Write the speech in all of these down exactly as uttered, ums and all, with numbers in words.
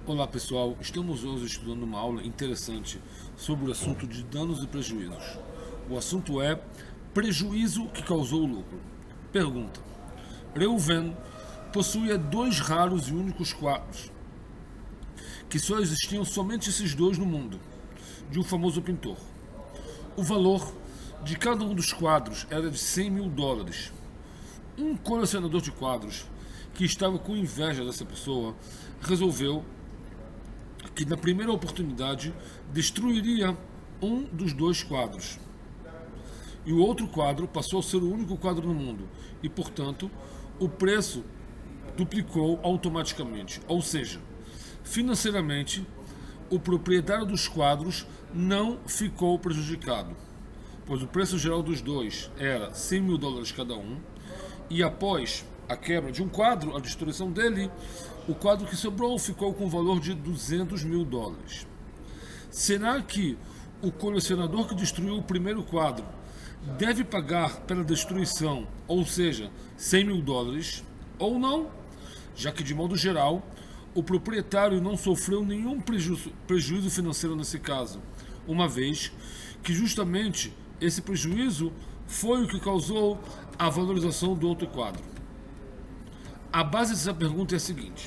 Olá pessoal, estamos hoje estudando uma aula interessante sobre o assunto de danos e prejuízos. O assunto é prejuízo que causou o lucro. Pergunta: Reuven possuía dois raros e únicos quadros, que só existiam somente esses dois no mundo, de um famoso pintor. O valor de cada um dos quadros era de cem mil dólares. Um colecionador de quadros, que estava com inveja dessa pessoa, resolveu que na primeira oportunidade destruiria um dos dois quadros. E o outro quadro passou a ser o único quadro no mundo e, portanto, o preço duplicou automaticamente. Ou seja, financeiramente, o proprietário dos quadros não ficou prejudicado, pois o preço geral dos dois era cem mil dólares cada um, e após a quebra de um quadro, a destruição dele, o quadro que sobrou ficou com o valor de duzentos mil dólares. Será que o colecionador que destruiu o primeiro quadro deve pagar pela destruição, ou seja, cem mil dólares, ou não? Já que, de modo geral, o proprietário não sofreu nenhum prejuízo, prejuízo financeiro nesse caso, uma vez que justamente esse prejuízo foi o que causou a valorização do outro quadro. A base dessa pergunta é a seguinte: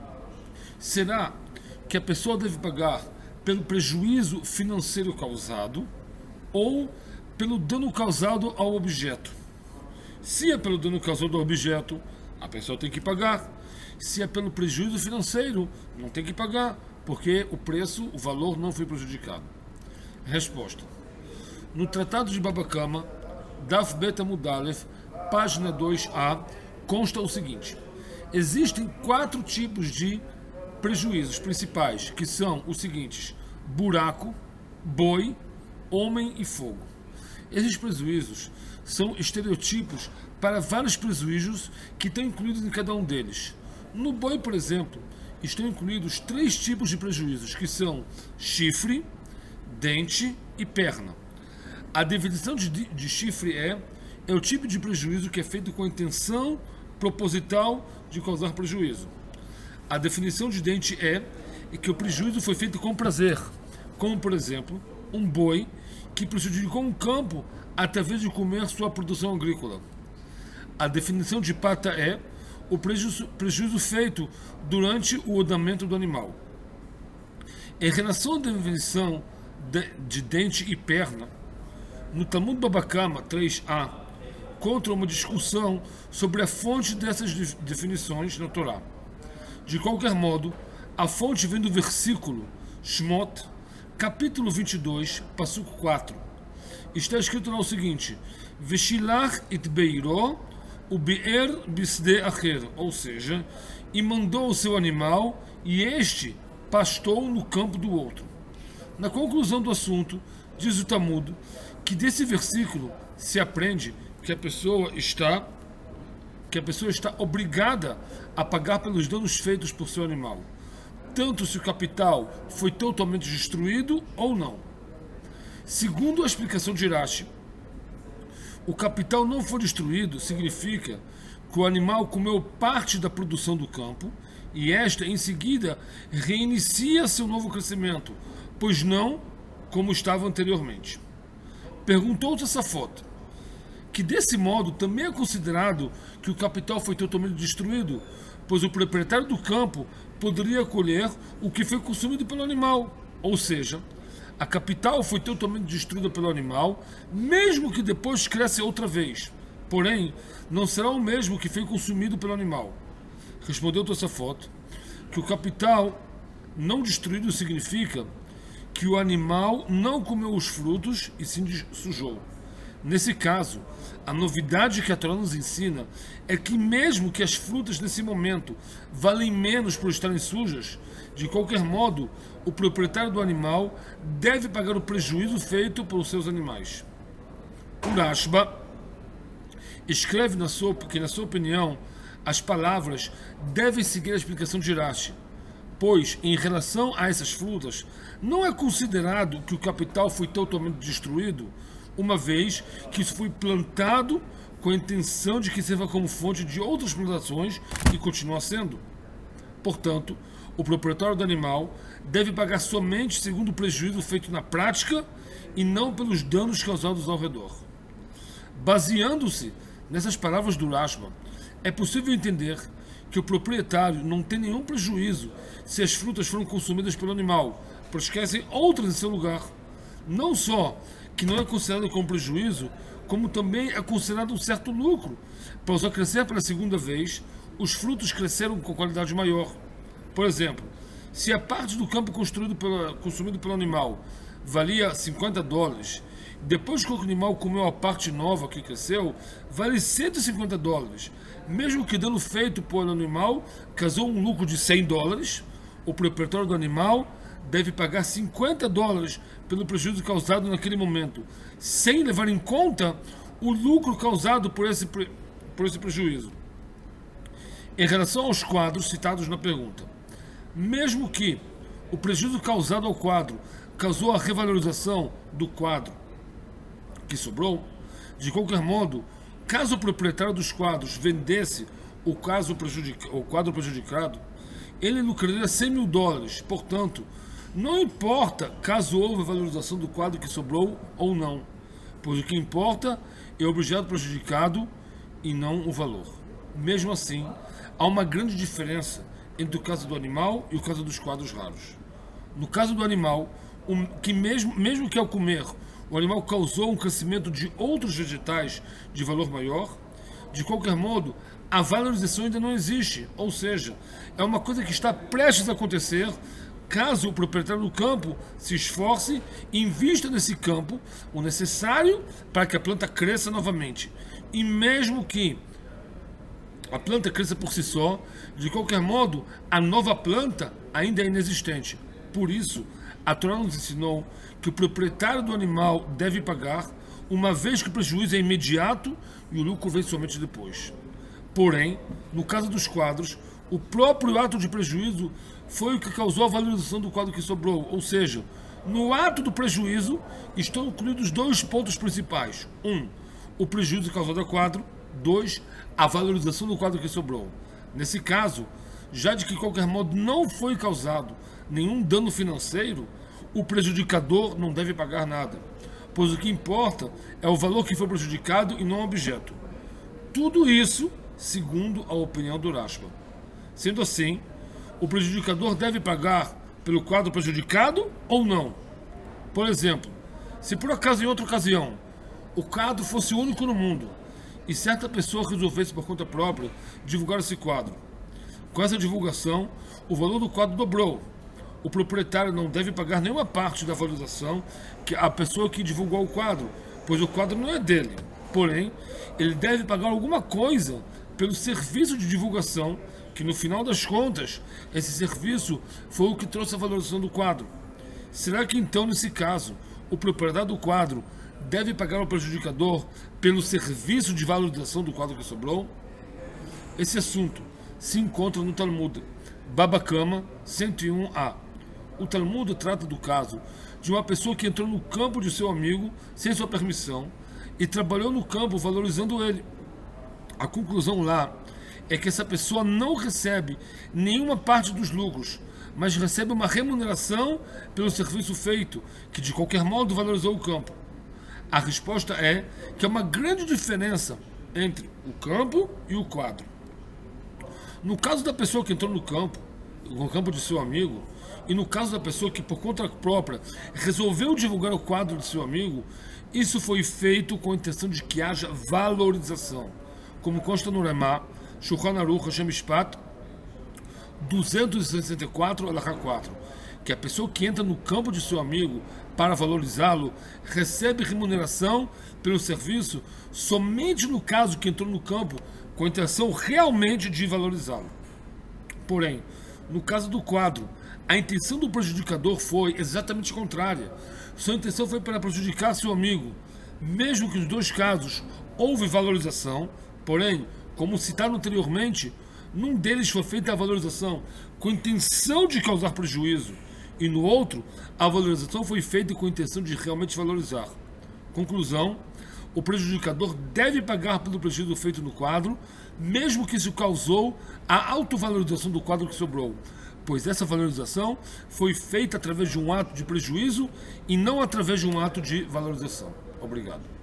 será que a pessoa deve pagar pelo prejuízo financeiro causado ou pelo dano causado ao objeto? Se é pelo dano causado ao objeto, a pessoa tem que pagar. Se é pelo prejuízo financeiro, não tem que pagar, porque o preço, o valor não foi prejudicado. Resposta: no Tratado de Baba Kama, Daf Bet Amud Aleph, página dois a, consta o seguinte: existem quatro tipos de prejuízos principais, que são os seguintes: buraco, boi, homem e fogo. Esses prejuízos são estereotipos para vários prejuízos que estão incluídos em cada um deles. No boi, por exemplo, estão incluídos três tipos de prejuízos, que são chifre, dente e perna. A definição de, de chifre é, é o tipo de prejuízo que é feito com a intenção proposital de causar prejuízo. A definição de dente é, é que o prejuízo foi feito com prazer, como, por exemplo, um boi que prejudicou um campo através de comer sua produção agrícola. A definição de pata é o prejuízo, prejuízo feito durante o andamento do animal. Em relação à definição de, de dente e perna, no Talmud Baba Kama três a, contra uma discussão sobre a fonte dessas definições na Torá. De qualquer modo, a fonte vem do versículo Shmot, capítulo vinte e dois, passuco quatro. Está escrito lá o seguinte: Veshilach it beiro o be'er bisde acher, ou seja, e mandou o seu animal, e este pastou no campo do outro. Na conclusão do assunto, diz o Talmud que desse versículo se aprende que a pessoa está que a pessoa está obrigada a pagar pelos danos feitos por seu animal, tanto se o capital foi totalmente destruído ou não. Segundo a explicação de Rashi, o capital não foi destruído significa que o animal comeu parte da produção do campo e esta, em seguida, reinicia seu novo crescimento, pois não como estava anteriormente. Perguntou-se essa foto, que desse modo também é considerado que o capital foi totalmente destruído, pois o proprietário do campo poderia colher o que foi consumido pelo animal, ou seja, a capital foi totalmente destruída pelo animal, mesmo que depois cresça outra vez, porém não será o mesmo que foi consumido pelo animal. Respondeu Tosafot que o capital não destruído significa que o animal não comeu os frutos e se sujou. Nesse caso, a novidade que a Torá nos ensina é que mesmo que as frutas nesse momento valem menos por estarem sujas, de qualquer modo, o proprietário do animal deve pagar o prejuízo feito pelos seus animais. O Rashba escreve na sua, que, na sua opinião, as palavras devem seguir a explicação de Rashi, pois, em relação a essas frutas, não é considerado que o capital foi totalmente destruído, uma vez que isso foi plantado com a intenção de que sirva como fonte de outras plantações e continua sendo. Portanto, o proprietário do animal deve pagar somente segundo o prejuízo feito na prática e não pelos danos causados ao redor. Baseando-se nessas palavras do Rashba, é possível entender que o proprietário não tem nenhum prejuízo se as frutas foram consumidas pelo animal, pois esquecem outras em seu lugar. Não só que não é considerado como prejuízo, como também é considerado um certo lucro, pois ao crescer pela segunda vez, os frutos cresceram com qualidade maior. Por exemplo, se a parte do campo construído pela, consumido pelo animal valia cinquenta dólares, depois que o animal comeu a parte nova que cresceu, vale cento e cinquenta dólares. Mesmo que dano feito pelo animal causou um lucro de cem dólares, o proprietário do animal deve pagar cinquenta dólares pelo prejuízo causado naquele momento, sem levar em conta o lucro causado por esse, por esse prejuízo. Em relação aos quadros citados na pergunta, mesmo que o prejuízo causado ao quadro causou a revalorização do quadro que sobrou, de qualquer modo, caso o proprietário dos quadros vendesse o, caso prejudica, o quadro prejudicado, ele lucraria cem mil dólares. Portanto, não importa caso houve valorização do quadro que sobrou ou não, pois o que importa é o objeto prejudicado e não o valor. Mesmo assim, há uma grande diferença entre o caso do animal e o caso dos quadros raros. No caso do animal, um, que mesmo, mesmo que ao comer o animal causou um crescimento de outros vegetais de valor maior, de qualquer modo, a valorização ainda não existe, ou seja, é uma coisa que está prestes a acontecer caso o proprietário do campo se esforce e invista nesse campo o necessário para que a planta cresça novamente. E mesmo que a planta cresça por si só, de qualquer modo, a nova planta ainda é inexistente. Por isso, a Torá nos ensinou que o proprietário do animal deve pagar, uma vez que o prejuízo é imediato e o lucro vem somente depois. Porém, no caso dos quadros, o próprio ato de prejuízo foi o que causou a valorização do quadro que sobrou. Ou seja, no ato do prejuízo estão incluídos dois pontos principais. Um, o prejuízo causado ao quadro. Dois, a valorização do quadro que sobrou. Nesse caso, já de que de qualquer modo não foi causado nenhum dano financeiro, o prejudicador não deve pagar nada, pois o que importa é o valor que foi prejudicado e não o objeto. Tudo isso segundo a opinião do Rashba. Sendo assim, o prejudicador deve pagar pelo quadro prejudicado ou não? Por exemplo, se por acaso em outra ocasião o quadro fosse único no mundo e certa pessoa resolvesse por conta própria divulgar esse quadro, com essa divulgação o valor do quadro dobrou. O proprietário não deve pagar nenhuma parte da valorização que a pessoa que divulgou o quadro, pois o quadro não é dele. Porém, ele deve pagar alguma coisa pelo serviço de divulgação, que no final das contas, esse serviço foi o que trouxe a valorização do quadro. Será que então, nesse caso, o proprietário do quadro deve pagar ao prejudicador pelo serviço de valorização do quadro que sobrou? Esse assunto se encontra no Talmud, Baba Kama cento e um a. O Talmud trata do caso de uma pessoa que entrou no campo de seu amigo sem sua permissão e trabalhou no campo valorizando ele. A conclusão lá é que essa pessoa não recebe nenhuma parte dos lucros, mas recebe uma remuneração pelo serviço feito, que de qualquer modo valorizou o campo. A resposta é que há uma grande diferença entre o campo e o quadro. No caso da pessoa que entrou no campo, no campo de seu amigo, e no caso da pessoa que por conta própria resolveu divulgar o quadro de seu amigo, isso foi feito com a intenção de que haja valorização, como consta no Remá, Shulchan Aruch Hashem Mishpat duzentos e sessenta e quatro, Alahá quatro, que a pessoa que entra no campo de seu amigo para valorizá-lo recebe remuneração pelo serviço somente no caso que entrou no campo com a intenção realmente de valorizá-lo. Porém, no caso do quadro, a intenção do prejudicador foi exatamente contrária. Sua intenção foi para prejudicar seu amigo. Mesmo que nos dois casos houve valorização, porém, como citado anteriormente, num deles foi feita a valorização com a intenção de causar prejuízo, e no outro, a valorização foi feita com a intenção de realmente valorizar. Conclusão: o prejudicador deve pagar pelo prejuízo feito no quadro, mesmo que isso causou a autovalorização do quadro que sobrou, pois essa valorização foi feita através de um ato de prejuízo e não através de um ato de valorização. Obrigado.